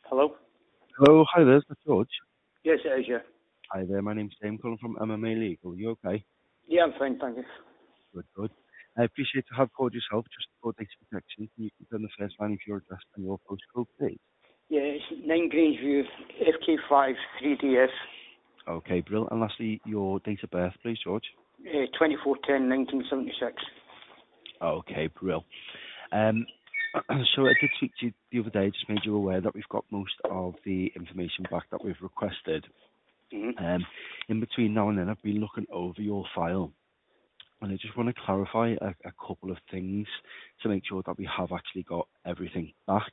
Hello? Hello, hi there, it's George. Yes, it is, yeah. Hi there, my name's Dave, calling from MMA Legal. You okay? Yeah, I'm fine, thank you. Good, good. I appreciate to have called yourself just for data protection. Can you confirm the first line of your address and your postcode, please? Yeah, it's 9 Grangeview, FK5, 3DS, Okay, brilliant. And lastly, your date of birth, please, George. 2410, 1976. Okay, brilliant. Um, so I did speak to you the other day, just made you aware that we've got most of the information back that we've requested. Mm-hmm. In between now and then, I've been looking over your file. And I just want to clarify a couple of things to make sure that we have actually got everything back.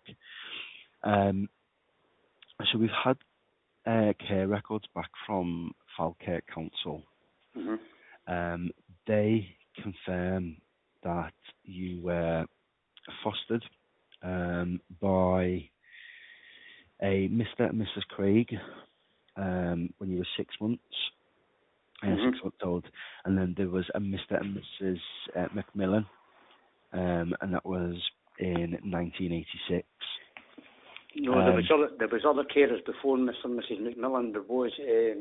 So we've had care records back from Falcare Council. Mm-hmm. They confirm that you were fostered by a Mr. and Mrs. Craig when you were 6 months. Mm-hmm. 6 months old, and then there was a Mr. and Mrs. Macmillan, and that was in 1986. No, there was other carers before Mr. and Mrs. Macmillan. There was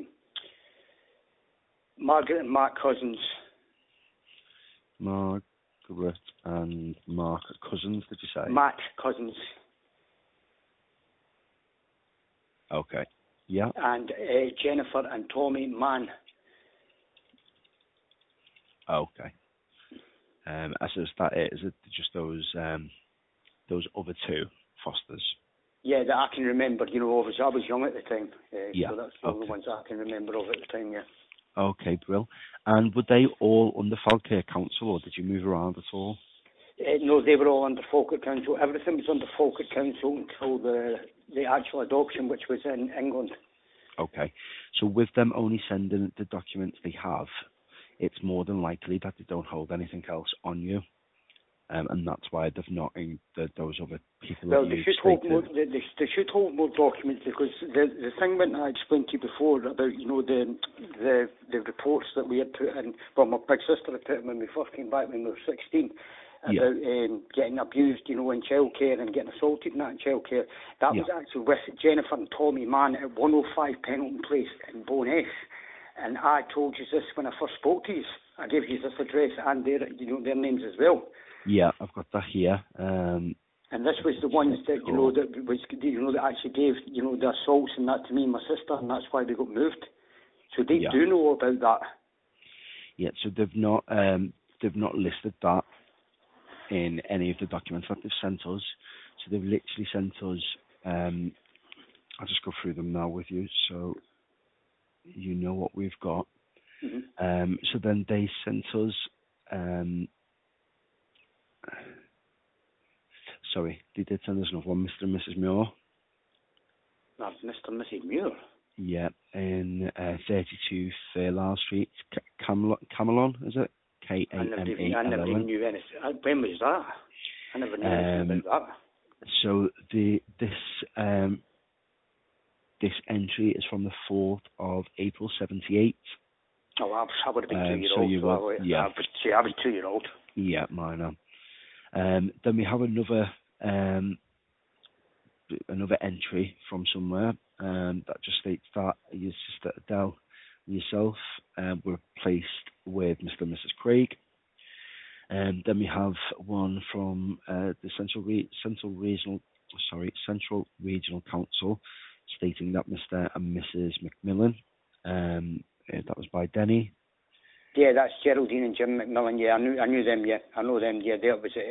Margaret and Mark Cousins. Margaret and Mark Cousins, did you say? Matt Cousins. Okay. Yeah. And Jennifer and Tommy Mann. Okay. So is that it? Is it just those other two fosters? Yeah, that I can remember. You know, obviously I was young at the time. Yeah. So that's the only ones I can remember of at the time, yeah. Okay, Brill. And were they all under Falcare Council, or did you move around at all? No, they were all under Falkirk Council. Everything was under Falkirk Council until the actual adoption, which was in England. Okay. So with them only sending the documents they have, it's more than likely that they don't hold anything else on you. And that's why they've not those other people Well, that they you've should hold more. stated. They should hold more documents, because the thing that I explained to you before about, you know, the reports that we had put in. Well, my big sister had put in when we first came back when we were 16. About getting abused, you know, in childcare and getting assaulted in that in childcare. That was actually with Jennifer and Tommy Mann at 105 Pendleton Place in Bowness. And I told you this when I first spoke to you. I gave you this address and their names as well. Yeah, I've got that here. And this was the ones that that actually gave the assaults and that to me and my sister, and that's why they got moved. So they do know about that. Yeah, so they've not listed that in any of the documents that they've sent us. So they've literally sent us. I'll just go through them now with you, so you know what we've got. Mm-hmm. So then they sent us. Sorry, they did send us another one, Mr. and Mrs. Muir. That's Mr. and Mrs. Muir. Yeah, in 32 Fairlawn Street, Camelon, is it? Kamallon. I never even knew anything. When was that? I never knew anything about that. So this entry is from the 4th of April 78. Oh, I would have been 2 years so old. You were, yeah. I was 2 years old. Yeah, minor. Then we have another entry from somewhere that just states that your sister Adele and yourself were placed with Mr. and Mrs. Craig. Then we have one from the Central Regional Council stating that Mr. and Mrs. Macmillan, that was by Denny. Yeah, that's Geraldine and Jim Macmillan. Yeah, I knew them. Yeah, I know them. Yeah, that was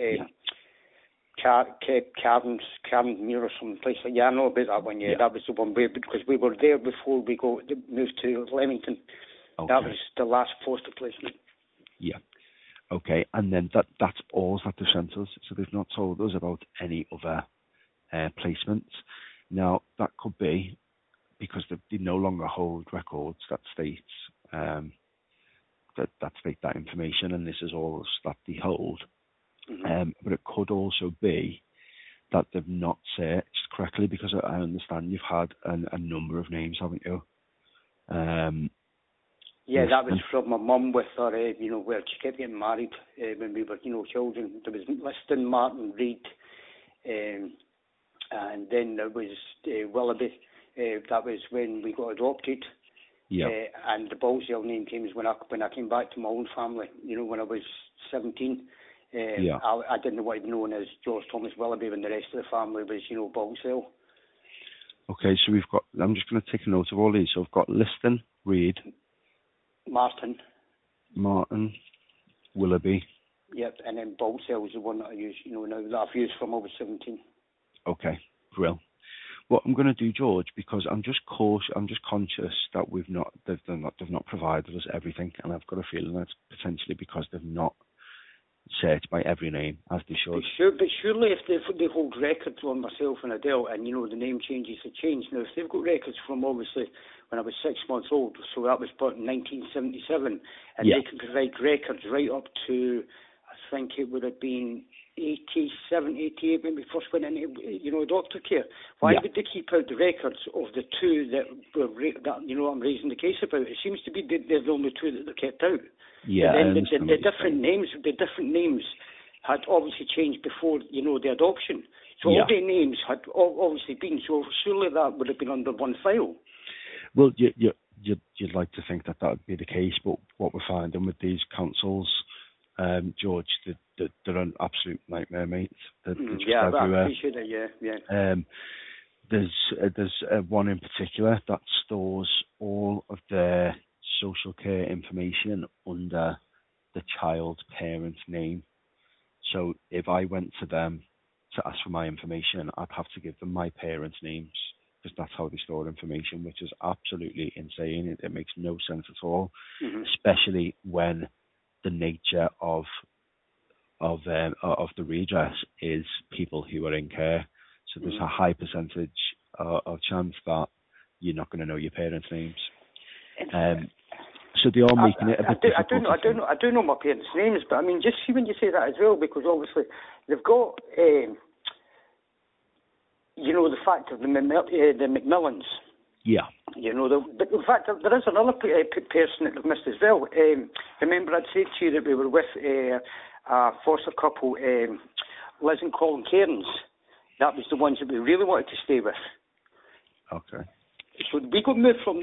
Carden Muir or some place. Yeah, I know about that one. Yeah, that was the one because we were there before we moved to Leamington. Okay. That was the last foster placement. Yeah. Okay, and then that's all that they've sent us. So they've not told us about any other placements. Now that could be because they no longer hold records that states that state that information, and this is all that they hold. Mm-hmm. But it could also be that they've not searched correctly, because I understand you've had a number of names, haven't you? Yeah, that was from my mum with her, where she kept getting married when we were, children. There was Liston, Martin, Reid, And then there was Willoughby. That was when we got adopted. Yeah. And the Ballsdale name came when I came back to my own family. When I was 17. I didn't want to be known as George Thomas Willoughby when the rest of the family was, Ballsdale. Okay, so we've got. I'm just going to take a note of all these. So I've got Liston, Reid, Martin, Willoughby. Yep, and then Ballsdale was the one that I use, now that I've used from I was 17. Okay, grill. What I'm going to do, George, because I'm just conscious that they've not provided us everything, and I've got a feeling that's potentially because they've not searched by every name as they should. But surely if they hold records on myself and Adele, and the name changes have changed. Now, if they've got records from obviously when I was 6 months old, so that was put in 1977, and they can provide records right up to, I think it would have been 87, 88 when we first went into, doctor care. Why would they keep out the records of the two that I'm raising the case about? It seems to be they're the only two that they kept out. Yeah, and then the different names had obviously changed before, the adoption. So all the names had obviously been, so surely that would have been under one file. Well, you'd like to think that would be the case, but what we're finding with these councils, George, they're an absolute nightmare, mate. They're just everywhere. I appreciate it, yeah. There's one in particular that stores all of their social care information under the child's parent's name. So if I went to them to ask for my information, I'd have to give them my parents' names, because that's how they store information, which is absolutely insane. It makes no sense at all, especially when the nature of the redress is people who are in care. So there's a high percentage of chance that you're not going to know your parents' names. So they are making it a bit difficult. I do know my parents' names, but I mean, just see when you say that as well, because obviously they've got, the fact of the Macmillans. Yeah. But in fact, there is another person that they've missed as well. Remember, I'd said to you that we were with a foster couple, Liz and Colin Cairns. That was the ones that we really wanted to stay with. Okay. So we got moved from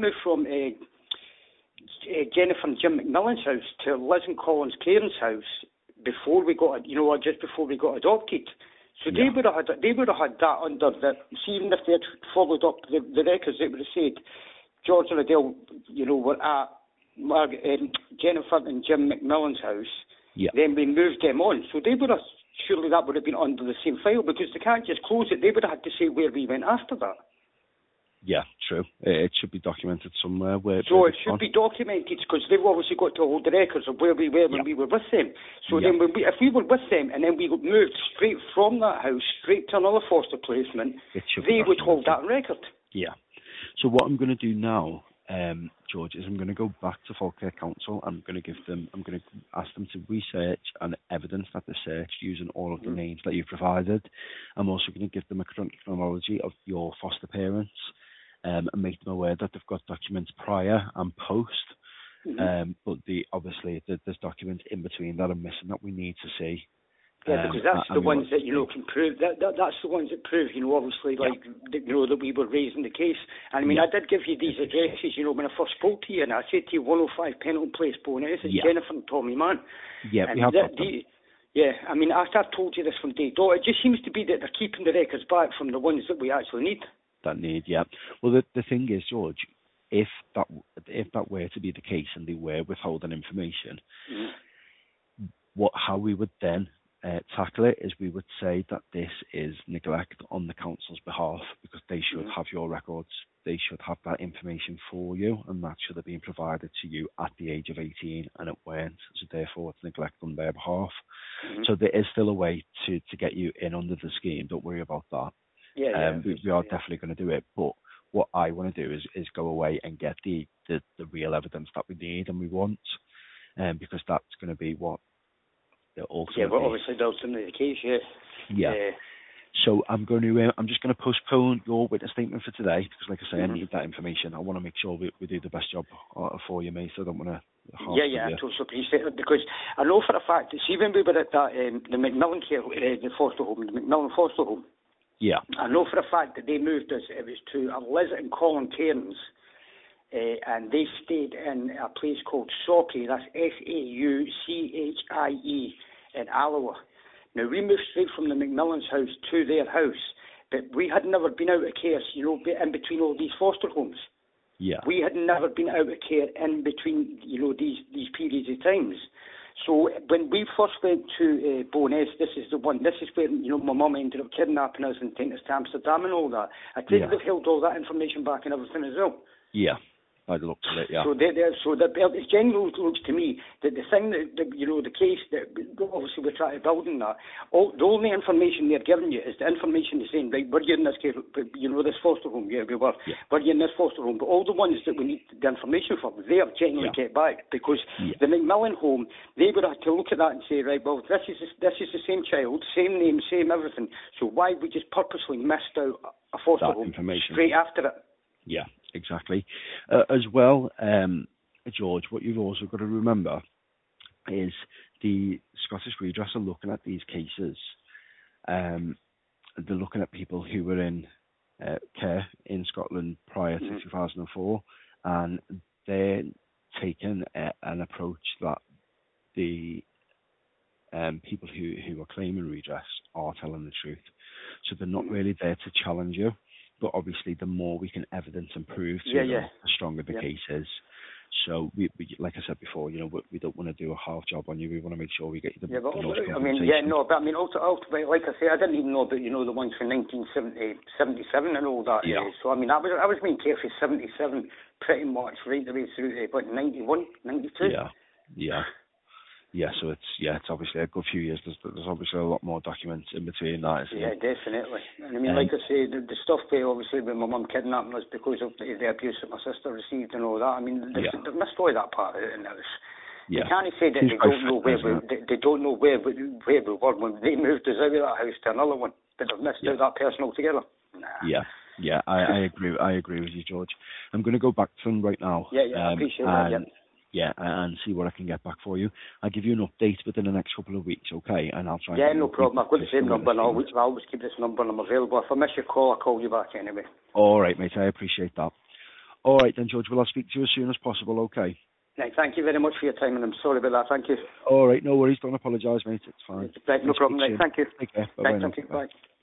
Jennifer and Jim McMillan's house to Liz and Colin's Cairns house before we got, just before we got adopted. So they would have had that under the. See, even if they had followed up the records, they would have said George and Adele, were at Jennifer and Jim McMillan's house. Yeah. Then we moved them on. So they would have, surely that would have been under the same file, because they can't just close it. They would have had to say where we went after that. Yeah, true. It should be documented somewhere. So it should be documented, because they've obviously got to hold the records of where we were when we were with them. So then if we were with them and then we got moved straight from that house straight to another foster placement, they would hold that record. Yeah. So what I'm going to do now, George, is I'm going to go back to Falkirk Council. I'm going to ask them to research and evidence that they searched using all of the names that you've provided. I'm also going to give them a chronology of your foster parents. And make them aware that they've got documents prior and post, but obviously there's documents in between that are missing that we need to see. Yeah, because that's the ones that can prove that's the ones that prove obviously that we were raising the case. And I mean, I did give you these addresses when I first spoke to you, and I said to you 105 Pendleton Place, Bowness, it's Jennifer and Tommy Mann. Yeah, we have got them. I mean, I've told you this from day dot. It just seems to be that they're keeping the records back from the ones that we actually need. Well, the thing is, George, if that were to be the case and they were withholding information, how we would then tackle it is we would say that this is neglect on the council's behalf, because they should have your records, they should have that information for you, and that should have been provided to you at the age of 18, and it weren't, so therefore it's neglect on their behalf. So there is still a way to get you in under the scheme, don't worry about that. We are definitely going to do it, but what I want to do is go away and get the real evidence that we need and we want, because that's going to be what the ultimate. Yeah, well, obviously the ultimate the case. So I'm just going to postpone your witness statement for today, because, like I say, I need that information. I want to make sure we do the best job for you, mate. So I don't want to. I totally appreciate it, because I know for a fact that see when we were at that the Macmillan care, the Macmillan foster home. Yeah. I know for a fact that they moved us. It was to Liz and Colin Cairns, and they stayed in a place called Sauchie. That's Sauchie in Alloa. Now, we moved straight from the McMillan's house to their house, but we had never been out of care, in between all these foster homes. Yeah. We had never been out of care in between, these periods of times. So when we first went to Bowness, this is where, my mum ended up kidnapping us and taking us to Amsterdam and all that. I think they've held all that information back and everything as well. Yeah. I'd look at it, yeah. So it generally looks to me that the thing the case that obviously we're trying to build on that, the only information they're giving you is the information they're saying, right, were you in this case, this foster home? Yeah, we were. Yeah. Were you in this foster home? But all the ones that we need the information from, they have generally get back, because the McMillan home, they would have to look at that and say, right, well, this is the same child, same name, same everything. So why we just purposely missed out a foster home straight after it? Yeah, exactly. As well, George, what you've also got to remember is the Scottish Redress are looking at these cases. They're looking at people who were in care in Scotland prior to 2004, and they're taking an approach that the people who are claiming redress are telling the truth. So they're not really there to challenge you. But obviously, the more we can evidence and prove to them, the stronger the case is. So, we, like I said before, we don't want to do a half job on you. We want to make sure we get you the most compensation. Ultimately, like I say, I didn't even know about, the ones from 1977 and all that. Yeah. So, I was being care for 77 pretty much right the way through, 91, 92? Yeah. Yeah, so it's obviously a good few years. There's obviously a lot more documents in between that. Yeah, definitely. And like I say, the stuff obviously with my mum kidnapping us because of the abuse that my sister received and all that. They've missed all that part out in this. They can't say that they don't know where we were when they moved us out of that house to another one, but they've missed out that person altogether. Nah. Yeah, I agree. I agree with you, George. I'm going to go back to them right now. Yeah, I appreciate that. Yeah, and see what I can get back for you. I'll give you an update within the next couple of weeks, okay? And I'll try. Yeah, no problem. I've got the same number, and I'll always keep this number, and I'm available. If I miss your call, I'll call you back anyway. All right, mate. I appreciate that. All right, then, George. Well, I'll speak to you as soon as possible, okay? Right, thank you very much for your time, and I'm sorry about that. Thank you. All right, no worries. Don't apologise, mate. It's fine. Right, no problem, mate. Thank you. Take care. Bye-bye. Thank you. Bye.